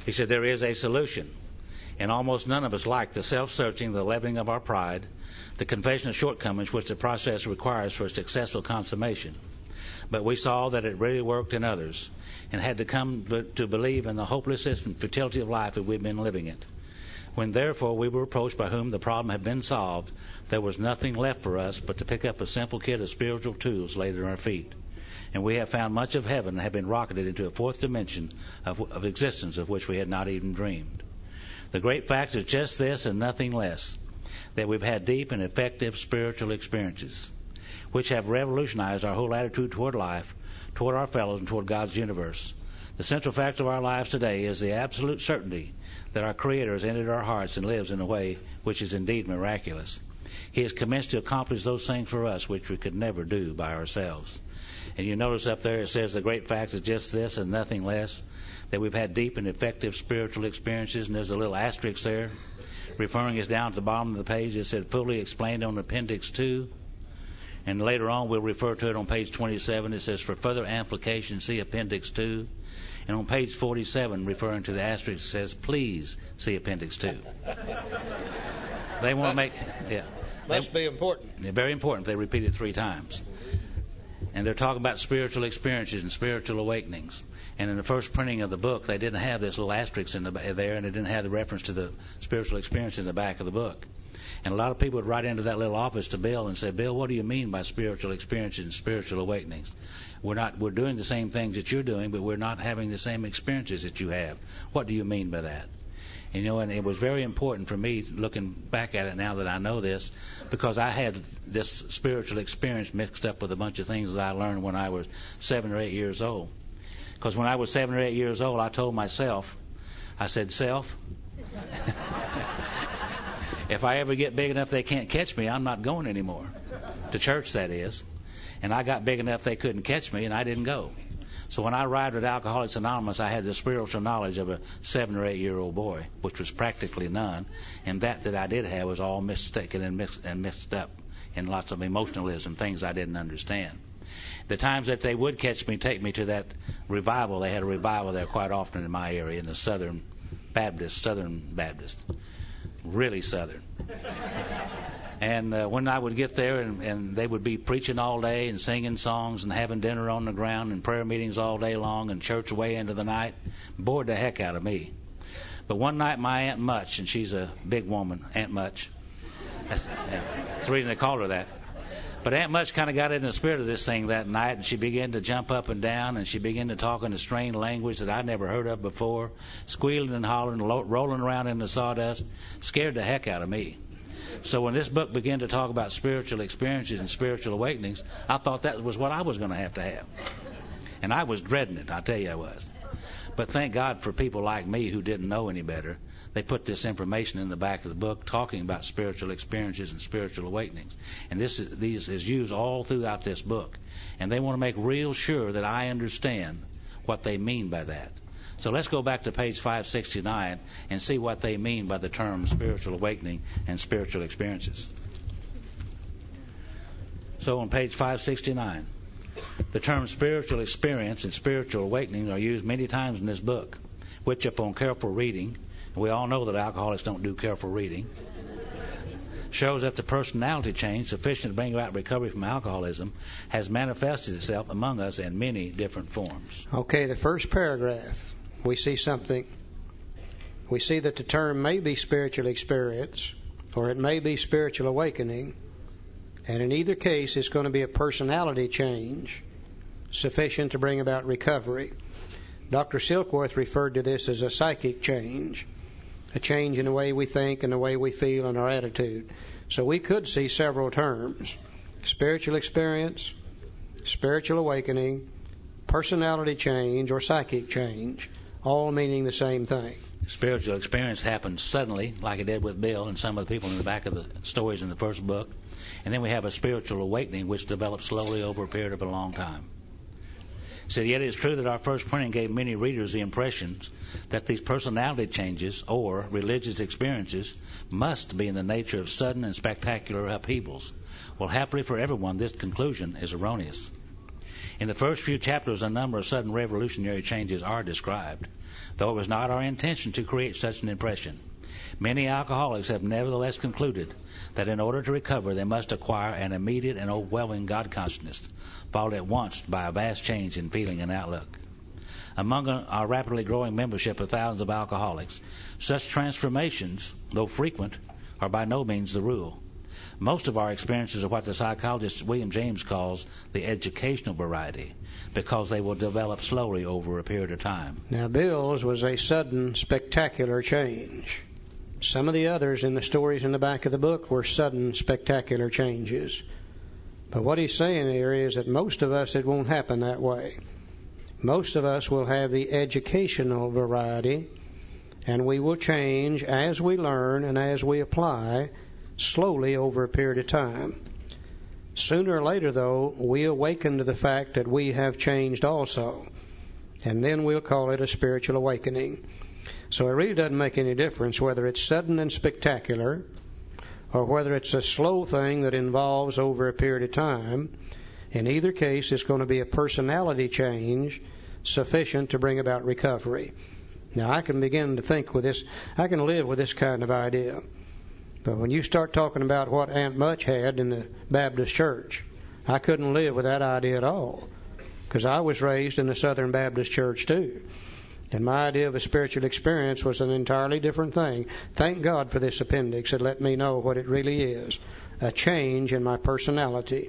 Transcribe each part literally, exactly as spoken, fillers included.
He said there is a solution, and almost none of us like the self-searching, the leavening of our pride, the confession of shortcomings which the process requires for successful consummation. But we saw that it really worked in others, and had to come to believe in the hopelessness and futility of life that we've been living it. When therefore we were approached by whom the problem had been solved, there was nothing left for us but to pick up a simple kit of spiritual tools laid at our feet. And we have found much of heaven and have been rocketed into a fourth dimension of, of existence of which we had not even dreamed. The great fact is just this and nothing less, that we've had deep and effective spiritual experiences, which have revolutionized our whole attitude toward life, toward our fellows, and toward God's universe. The central fact of our lives today is the absolute certainty that our Creator has entered our hearts and lives in a way which is indeed miraculous. He has commenced to accomplish those things for us which we could never do by ourselves. And you notice up there it says the great fact is just this and nothing less, that we've had deep and effective spiritual experiences, and there's a little asterisk there referring us down to the bottom of the page. It said fully explained on Appendix two. And later on we'll refer to it on page twenty-seven. It says for further amplification see Appendix two. And on page forty-seven, referring to the asterisk, it says, please see Appendix two. They want to make, yeah. Must they, be important. They're very important. They repeat it three times. And they're talking about spiritual experiences and spiritual awakenings. And in the first printing of the book, they didn't have this little asterisk in the, there, and it didn't have the reference to the spiritual experience in the back of the book. And a lot of people would write into that little office to Bill and say, Bill, what do you mean by spiritual experiences and spiritual awakenings? We're not, we're doing the same things that you're doing, but we're not having the same experiences that you have. What do you mean by that? And, you know, and it was very important for me, looking back at it now that I know this, because I had this spiritual experience mixed up with a bunch of things that I learned when I was seven or eight years old. Because when I was seven or eight years old, I told myself, I said, self, if I ever get big enough they can't catch me, I'm not going anymore. To church, that is. And I got big enough they couldn't catch me, and I didn't go. So when I arrived at Alcoholics Anonymous, I had the spiritual knowledge of a seven or eight year old boy, which was practically none. And that that I did have was all mistaken and mixed, and mixed up in lots of emotionalism, things I didn't understand. The times that they would catch me, take me to that revival, they had a revival there quite often in my area, in the Southern Baptist, Southern Baptist, really Southern. And uh, when I would get there, and, and they would be preaching all day and singing songs and having dinner on the ground and prayer meetings all day long and church way into the night, bored the heck out of me. But one night my Aunt Much, and she's a big woman, Aunt Much. That's, yeah, that's the reason they called her that. But Aunt Much kind of got in the spirit of this thing that night, and she began to jump up and down, and she began to talk in a strange language that I'd never heard of before, squealing and hollering, lo- rolling around in the sawdust, scared the heck out of me. So when this book began to talk about spiritual experiences and spiritual awakenings, I thought that was what I was going to have to have. And I was dreading it, I tell you I was. But thank God for people like me who didn't know any better. They put this information in the back of the book talking about spiritual experiences and spiritual awakenings. And this is, these is used all throughout this book. And they want to make real sure that I understand what they mean by that. So let's go back to page five sixty-nine and see what they mean by the term spiritual awakening and spiritual experiences. So on page five sixty-nine, the term spiritual experience and spiritual awakening are used many times in this book, which upon careful reading, we all know that alcoholics don't do careful reading, shows that the personality change sufficient to bring about recovery from alcoholism has manifested itself among us in many different forms. Okay, the first paragraph, we see something. We see that the term may be spiritual experience, or it may be spiritual awakening, and in either case it's going to be a personality change sufficient to bring about recovery. Doctor Silkworth referred to this as a psychic change, a change in the way we think and the way we feel and our attitude. So we could see several terms: spiritual experience, spiritual awakening, personality change, or psychic change, all meaning the same thing. Spiritual experience happens suddenly, like it did with Bill and some of the people in the back of the stories in the first book. And then we have a spiritual awakening which develops slowly over a period of a long time. So yet it is true that our first printing gave many readers the impressions that these personality changes or religious experiences must be in the nature of sudden and spectacular upheavals. Well, happily for everyone, this conclusion is erroneous. In the first few chapters, a number of sudden revolutionary changes are described, though it was not our intention to create such an impression. Many alcoholics have nevertheless concluded that in order to recover, they must acquire an immediate and overwhelming God consciousness, followed at once by a vast change in feeling and outlook. Among our rapidly growing membership of thousands of alcoholics, such transformations, though frequent, are by no means the rule. Most of our experiences are what the psychologist William James calls the educational variety, because they will develop slowly over a period of time. Now, Bill's was a sudden, spectacular change. Some of the others in the stories in the back of the book were sudden, spectacular changes. But what he's saying here is that most of us, it won't happen that way. Most of us will have the educational variety, and we will change as we learn and as we apply, slowly over a period of time. Sooner or later, though, we awaken to the fact that we have changed also, and then we'll call it a spiritual awakening. So it really doesn't make any difference whether it's sudden and spectacular or whether it's a slow thing that involves over a period of time. In either case, it's going to be a personality change sufficient to bring about recovery. Now, I can begin to think with this, I can live with this kind of idea. But when you start talking about what Aunt Much had in the Baptist church, I couldn't live with that idea at all, because I was raised in the Southern Baptist church too. And my idea of a spiritual experience was an entirely different thing. Thank God for this appendix that let me know what it really is, a change in my personality.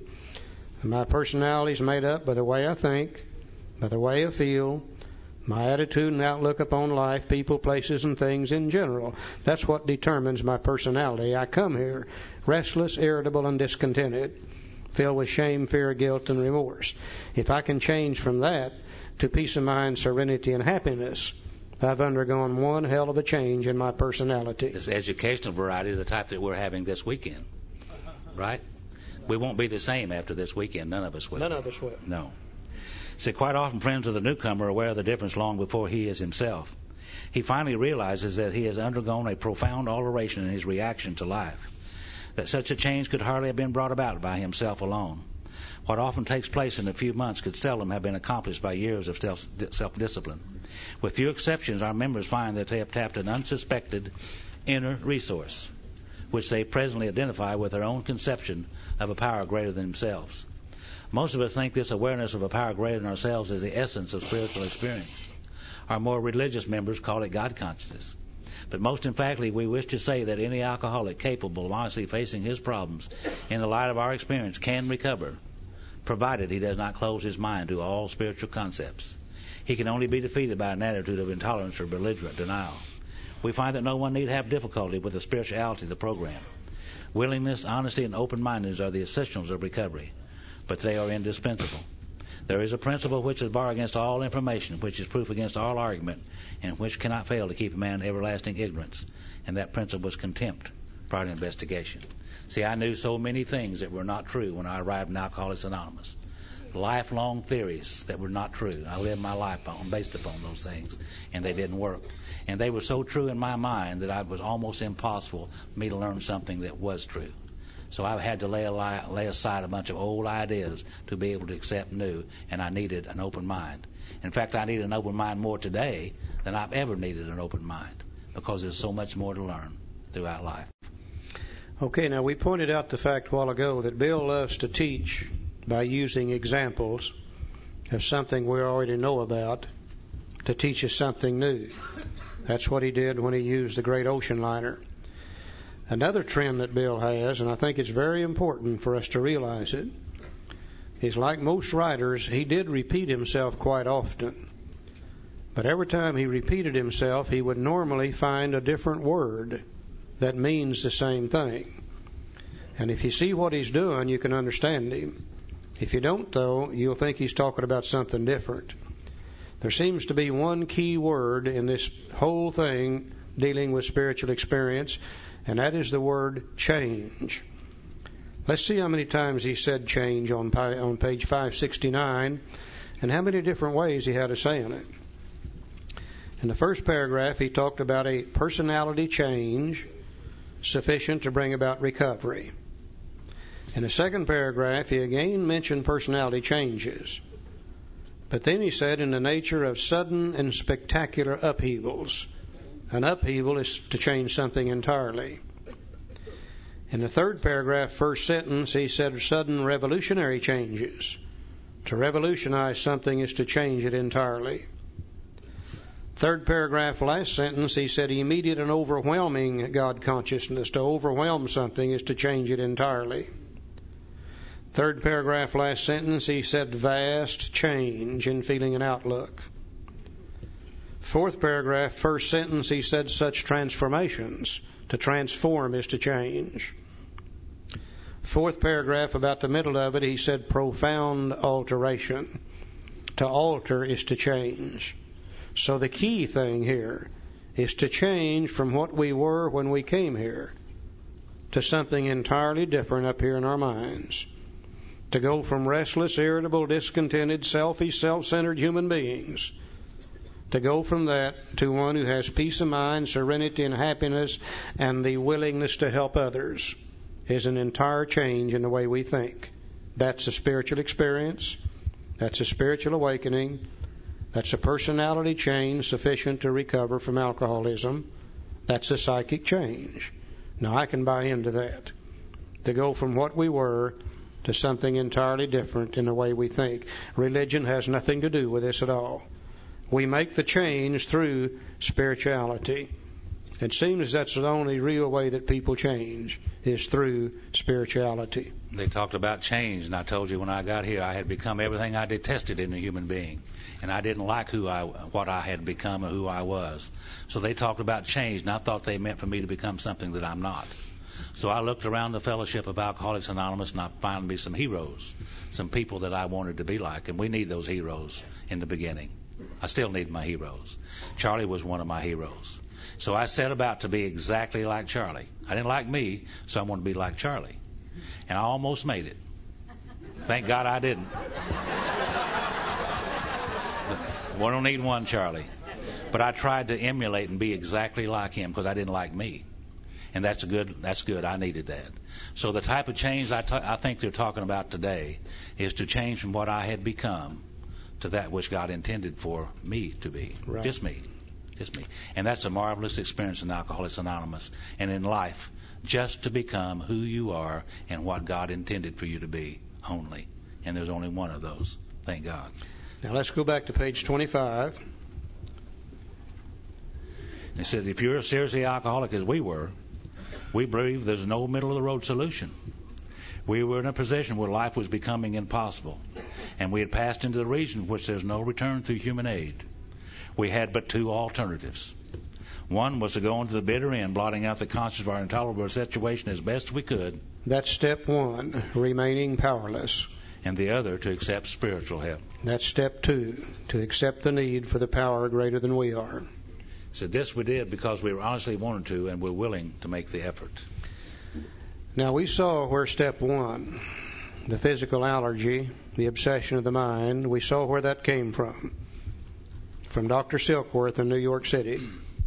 My personality is made up by the way I think, by the way I feel, my attitude and outlook upon life, people, places, and things in general. That's what determines my personality. I come here restless, irritable, and discontented, filled with shame, fear, guilt, and remorse. If I can change from that to peace of mind, serenity, and happiness, I've undergone one hell of a change in my personality. This educational variety is the type that we're having this weekend, right? We won't be the same after this weekend. None of us will. None of us will. No. See, quite often friends of the newcomer are aware of the difference long before he is himself. He finally realizes that he has undergone a profound alteration in his reaction to life, that such a change could hardly have been brought about by himself alone. What often takes place in a few months could seldom have been accomplished by years of self-discipline. With few exceptions, our members find that they have tapped an unsuspected inner resource, which they presently identify with their own conception of a power greater than themselves. Most of us think this awareness of a power greater than ourselves is the essence of spiritual experience. Our more religious members call it God consciousness. But most emphatically, we wish to say that any alcoholic capable of honestly facing his problems in the light of our experience can recover, provided he does not close his mind to all spiritual concepts. He can only be defeated by an attitude of intolerance or belligerent denial. We find that no one need have difficulty with the spirituality of the program. Willingness, honesty, and open-mindedness are the essentials of recovery, but they are indispensable. There is a principle which is bar against all information, which is proof against all argument, and which cannot fail to keep a man in everlasting ignorance, and that principle is contempt prior to investigation. See, I knew so many things that were not true when I arrived in Alcoholics Anonymous. Lifelong theories that were not true. I lived my life on, based upon those things, and they didn't work. And they were so true in my mind that it was almost impossible for me to learn something that was true. So I had to lay, a, lay aside a bunch of old ideas to be able to accept new, and I needed an open mind. In fact, I need an open mind more today than I've ever needed an open mind, because there's so much more to learn throughout life. Okay, now we pointed out the fact a while ago that Bill loves to teach by using examples of something we already know about to teach us something new. That's what he did when he used the Great Ocean Liner. Another trend that Bill has, and I think it's very important for us to realize it, is like most writers, he did repeat himself quite often. But every time he repeated himself, he would normally find a different word that means the same thing. And if you see what he's doing, you can understand him. If you don't, though, you'll think he's talking about something different. There seems to be one key word in this whole thing dealing with spiritual experience, and that is the word change. Let's see how many times he said change on on page five sixty-nine, and how many different ways he had of saying it. In the first paragraph, he talked about a personality change sufficient to bring about recovery. In the second paragraph, he again mentioned personality changes. But then he said, in the nature of sudden and spectacular upheavals. An upheaval is to change something entirely. In the third paragraph, first sentence, he said sudden revolutionary changes. To revolutionize something is to change it entirely. Third paragraph, last sentence, he said immediate and overwhelming God consciousness. To overwhelm something is to change it entirely. Third paragraph, last sentence, he said vast change in feeling and outlook. Fourth paragraph, first sentence, he said such transformations. To transform is to change. Fourth paragraph, about the middle of it, he said profound alteration. To alter is to change. So the key thing here is to change from what we were when we came here to something entirely different up here in our minds. To go from restless, irritable, discontented, selfish, self-centered human beings, to go from that to one who has peace of mind, serenity and happiness, and the willingness to help others, is an entire change in the way we think. That's a spiritual experience. That's a spiritual awakening. That's a personality change sufficient to recover from alcoholism. That's a psychic change. Now, I can buy into that. To go from what we were to something entirely different in the way we think. Religion has nothing to do with this at all. We make the change through spirituality. It seems that's the only real way that people change, is through spirituality. They talked about change, and I told you when I got here I had become everything I detested in a human being, and I didn't like who I, what I had become or who I was. So they talked about change, and I thought they meant for me to become something that I'm not. So I looked around the Fellowship of Alcoholics Anonymous, and I found me some heroes, some people that I wanted to be like, and we need those heroes in the beginning. I still need my heroes. Charlie was one of my heroes. So I set about to be exactly like Charlie. I didn't like me, so I wanted to be like Charlie. And I almost made it. Thank God I didn't. We don't need one Charlie. But I tried to emulate and be exactly like him because I didn't like me. And that's a good. That's good. I needed that. So the type of change I, t- I think they're talking about today is to change from what I had become to that which God intended for me to be. Right. Just me. Just me. And that's a marvelous experience in Alcoholics Anonymous and in life, just to become who you are and what God intended for you to be only. And there's only one of those. Thank God. Now let's go back to page twenty-five. He said, if you're a seriously alcoholic as we were, we believe there's no middle-of-the-road solution. We were in a position where life was becoming impossible, and we had passed into the region in which there's no return through human aid. We had but two alternatives. One was to go into the bitter end, blotting out the conscience of our intolerable situation as best we could. That's step one, remaining powerless. And the other, to accept spiritual help. That's step two, to accept the need for the power greater than we are. So this we did because we honestly wanted to and were willing to make the effort. Now we saw where step one, the physical allergy, the obsession of the mind, we saw where that came from. From Doctor Silkworth in New York City.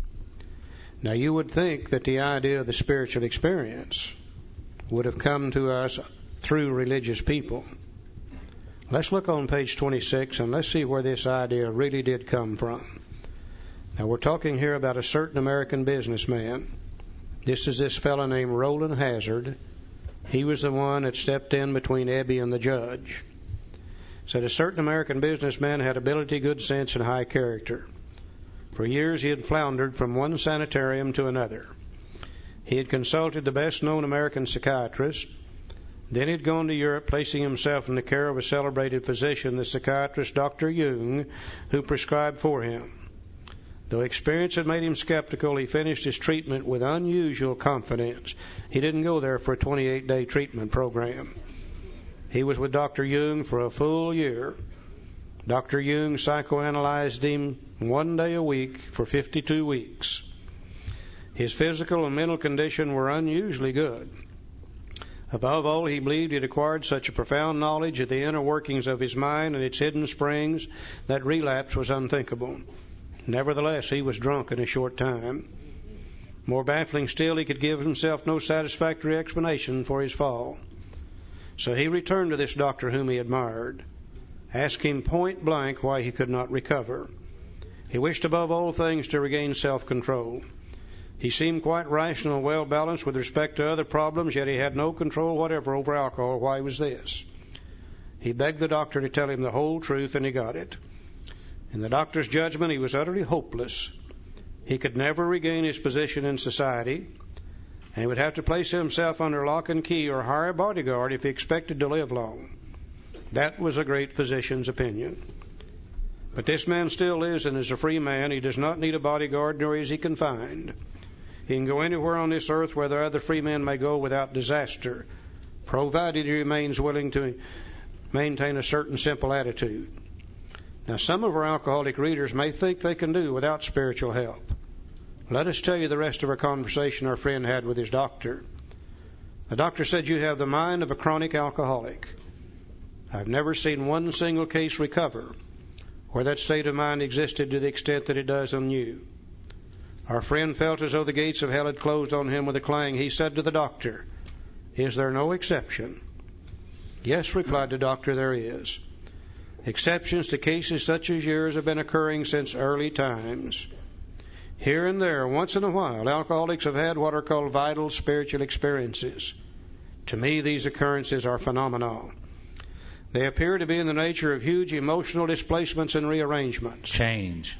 Now you would think that the idea of the spiritual experience would have come to us through religious people. Let's look on page twenty-six and let's see where this idea really did come from. Now we're talking here about a certain American businessman. This is this fellow named Roland Hazard. He was the one that stepped in between Ebby and the judge. Said a certain American businessman had ability, good sense, and high character. For years he had floundered from one sanitarium to another. He had consulted the best-known American psychiatrist. Then he had gone to Europe, placing himself in the care of a celebrated physician, the psychiatrist Doctor Jung, who prescribed for him. Though experience had made him skeptical, he finished his treatment with unusual confidence. He didn't go there for a twenty-eight day treatment program. He was with Doctor Jung for a full year. Doctor Jung psychoanalyzed him one day a week for fifty-two weeks. His physical and mental condition were unusually good. Above all, he believed he had acquired such a profound knowledge of the inner workings of his mind and its hidden springs that relapse was unthinkable. Nevertheless, he was drunk in a short time. More baffling still, he could give himself no satisfactory explanation for his fall. So he returned to this doctor whom he admired. asked him point blank why he could not recover. He wished above all things to regain self-control. He seemed quite rational and well-balanced with respect to other problems, yet he had no control whatever over alcohol. Why was this? He begged the doctor to tell him the whole truth, and he got it. In the doctor's judgment, he was utterly hopeless. He could never regain his position in society, and he would have to place himself under lock and key or hire a bodyguard if he expected to live long. That was a great physician's opinion. But this man still lives and is a free man. He does not need a bodyguard, nor is he confined. He can go anywhere on this earth where the other free men may go without disaster, provided he remains willing to maintain a certain simple attitude. Now, some of our alcoholic readers may think they can do without spiritual help. Let us tell you the rest of our conversation our friend had with his doctor. The doctor said, "You have the mind of a chronic alcoholic. I've never seen one single case recover where that state of mind existed to the extent that it does on you." Our friend felt as though the gates of hell had closed on him with a clang. He said to the doctor, "Is there no exception?" "Yes," replied the doctor, "there is. Exceptions to cases such as yours have been occurring since early times. Here and there, once in a while, alcoholics have had what are called vital spiritual experiences. To me, these occurrences are phenomenal. They appear to be in the nature of huge emotional displacements and rearrangements. Change.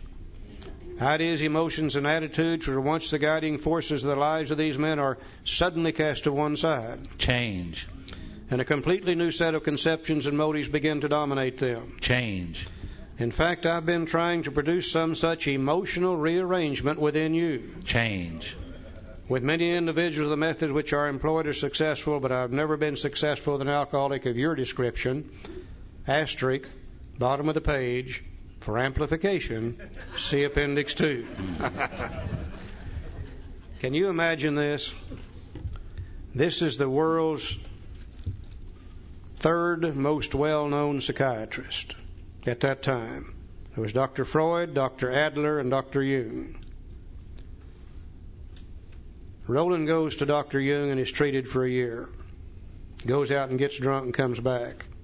Ideas, emotions, and attitudes which were once the guiding forces of the lives of these men are suddenly cast to one side. Change. And a completely new set of conceptions and motives begin to dominate them. Change. In fact, I've been trying to produce some such emotional rearrangement within you. Change. With many individuals, the methods which are employed are successful, but I've never been successful with an alcoholic of your description. Asterisk, bottom of the page, for amplification, see Appendix two. Can you imagine this? This is the world's third most well-known psychiatrist at that time. It was Doctor Freud, Doctor Adler, and Doctor Jung. Roland goes to Doctor Jung and is treated for a year. Goes out and gets drunk and comes back.